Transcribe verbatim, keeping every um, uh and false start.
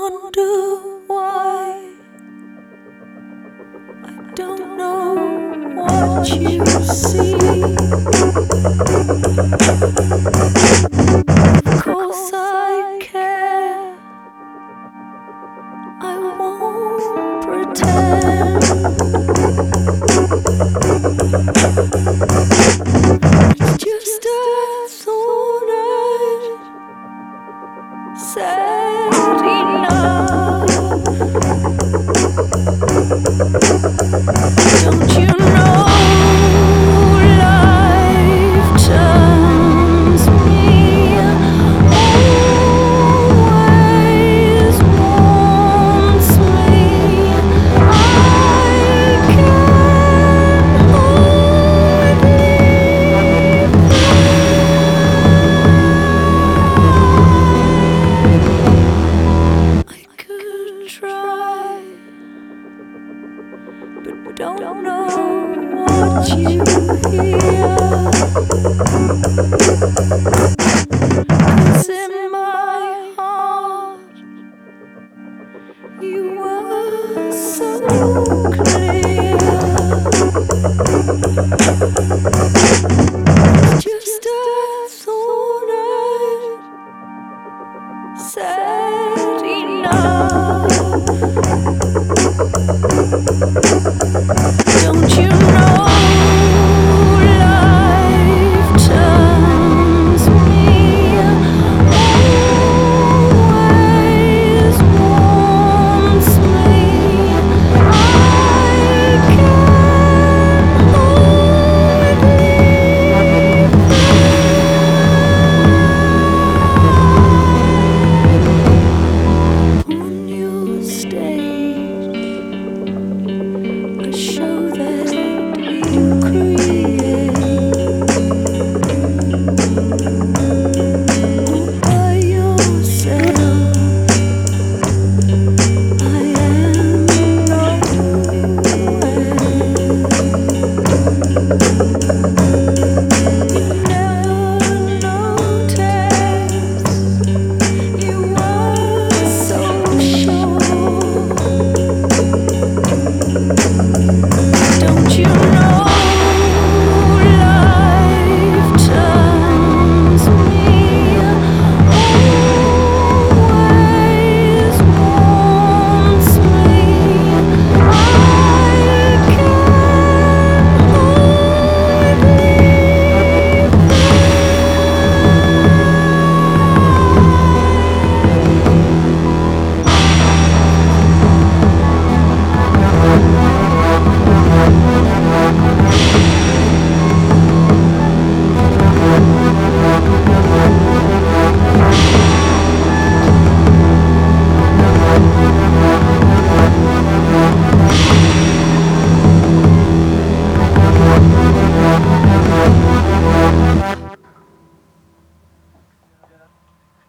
wonder why. I don't know what you see. Of course I care. I won't pretend. It's just a thought I'd said enough. Don't you know life turns me, always wants me. I can hardly I could try, but don't know what you hear. 'Cause in my heart you were so clear. It's just a thought I'd said enough.